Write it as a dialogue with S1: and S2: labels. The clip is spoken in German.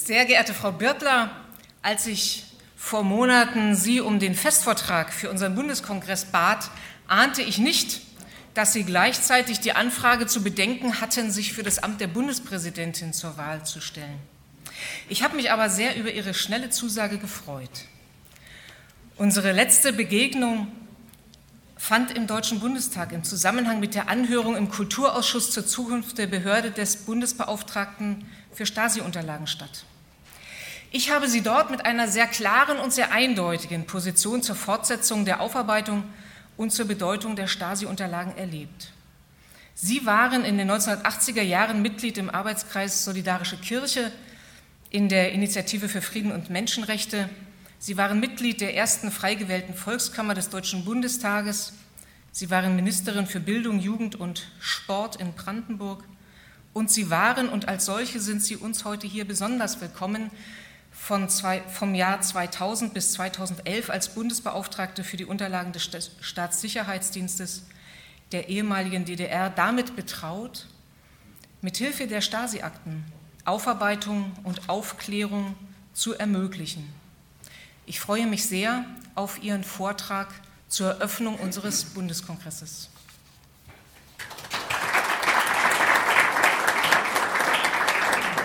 S1: Sehr geehrte Frau Birtler, als ich vor Monaten Sie um den Festvortrag für unseren Bundeskongress bat, ahnte ich nicht, dass Sie gleichzeitig die Anfrage zu bedenken hatten, sich für das Amt der Bundespräsidentin zur Wahl zu stellen. Ich habe mich aber sehr über Ihre schnelle Zusage gefreut. Unsere letzte Begegnung fand im Deutschen Bundestag im Zusammenhang mit der Anhörung im Kulturausschuss zur Zukunft der Behörde des Bundesbeauftragten für Stasi-Unterlagen statt. Ich habe Sie dort mit einer sehr klaren und sehr eindeutigen Position zur Fortsetzung der Aufarbeitung und zur Bedeutung der Stasi-Unterlagen erlebt. Sie waren in den 1980er Jahren Mitglied im Arbeitskreis Solidarische Kirche, in der Initiative für Frieden und Menschenrechte. Sie waren Mitglied der ersten frei gewählten Volkskammer des Deutschen Bundestages. Sie waren Ministerin für Bildung, Jugend und Sport in Brandenburg. Und Sie waren, und als solche sind Sie uns heute hier besonders willkommen, vom Jahr 2000 bis 2011 als Bundesbeauftragte für die Unterlagen des Staatssicherheitsdienstes der ehemaligen DDR damit betraut, mithilfe der Stasi-Akten Aufarbeitung und Aufklärung zu ermöglichen. Ich freue mich sehr auf Ihren Vortrag zur Eröffnung unseres Bundeskongresses.